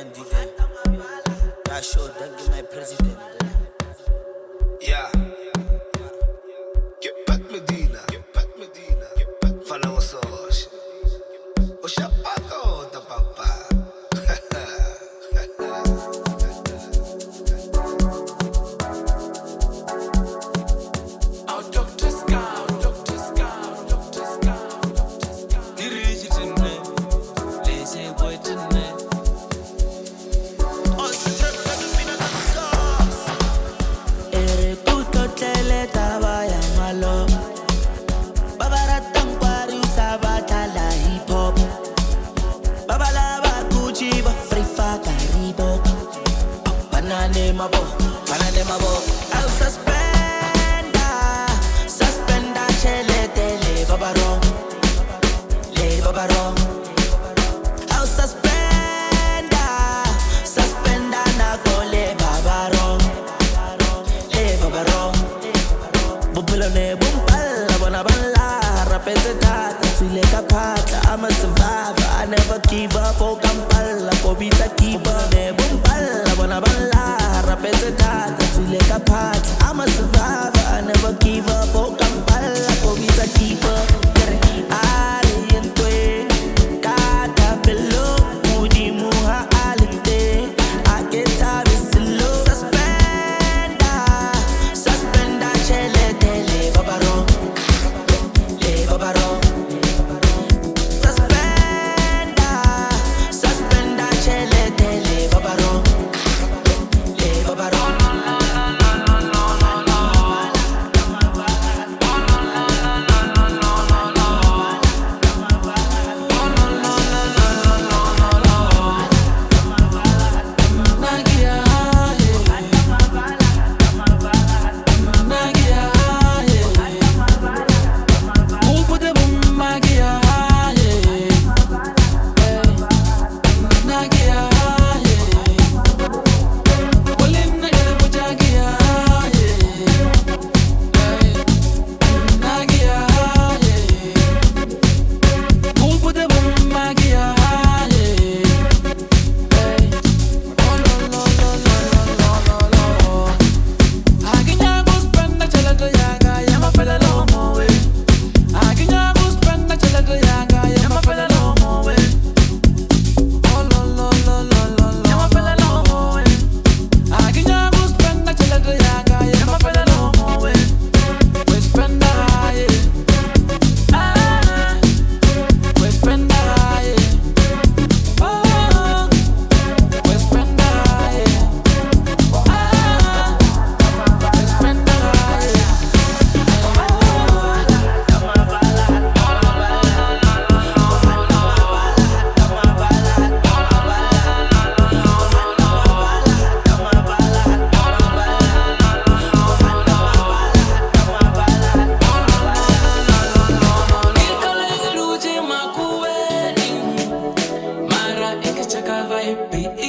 Gandhi there. I showed them my president there. Yeah. Get back Medina. Get back Medina. Get back. Follow us all. Oshapako the papa. I'll suspenda, chelete, le babarong, I'll suspenda, nago le babarong, Bupilone, bumpala, bonabala, rapete tata, tuile kapata, I'm a survivor, I never give up, oh kampala, pobita keeper, ne bumpala, bonabala, rapete tata, tuile kapata, I'm a survivor, I never give up, oh kampala, pobita keeper, Arientwe, kata pelo, mudi muha alite, aketa bisilo, suspenda, chelete, le babarong, suspenda, chelete, le babarong, Be